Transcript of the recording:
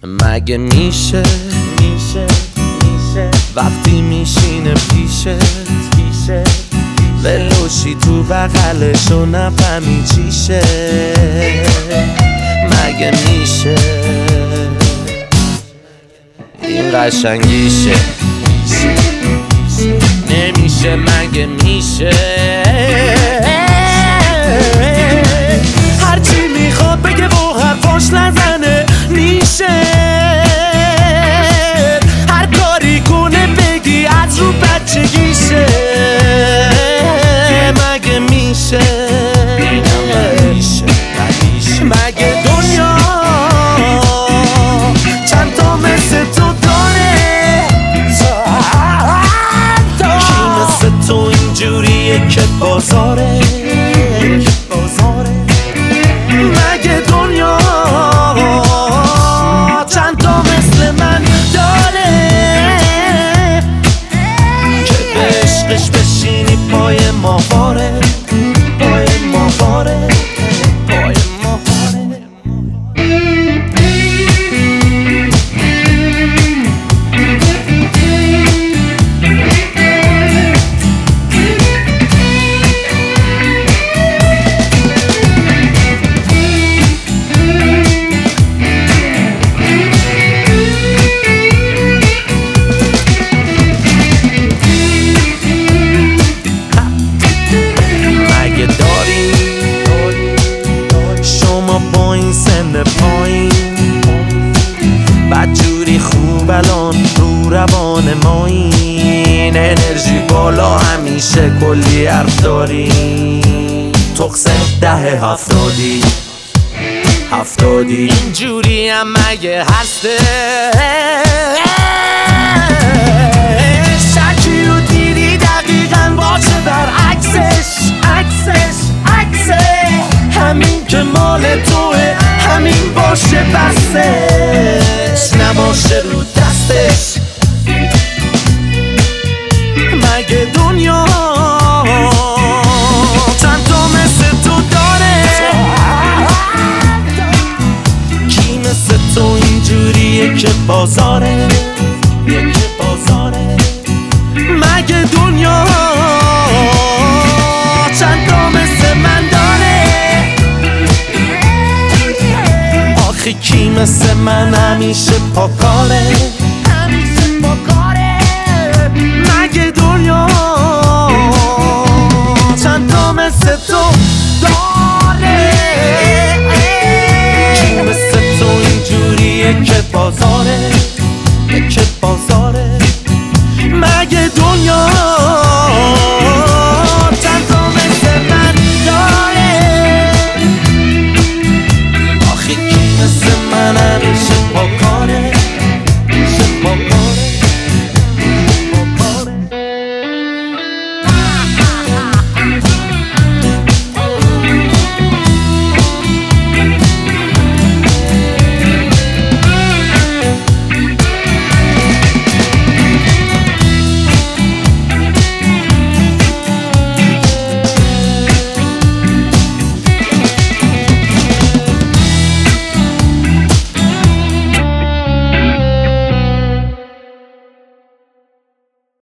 مگه میشه وقتی میشینه پیشت ولوشی تو بغلشو نفهمی چیشه؟ مگه میشه این قشنگیشه؟ نمیشه مگه میشه؟ هرچی میخواد بگه و حرفاش نزنه میشه؟ هر کاری کنه بگی از رو بچگیشه؟ مگه میشه؟ مگه دنیا چند تا مثل تو داره؟ کی مثل تو اینجوریه که بازاره؟ مگه دنیا چند تا مثل من داره که به عشقش بشینی پای ماهواره؟ با این سن پایین بدجوری خوب الان رو روان ما این انرژی بالا همیشه کلی حرف داریم تقص 70 اینجوری هم مگه هسته؟ شکی رو دیدی دقیقاً باشه برعکسش همین که مال توه همین باشه بستش نباشه رو دستش. مگه دنیا چند تا مثل تو داره؟ کی مثل تو اینجوریه که بازاره؟ مگه دنیا چند تا مثل من داره؟ آخه کی مثل من همیشه پاکاره؟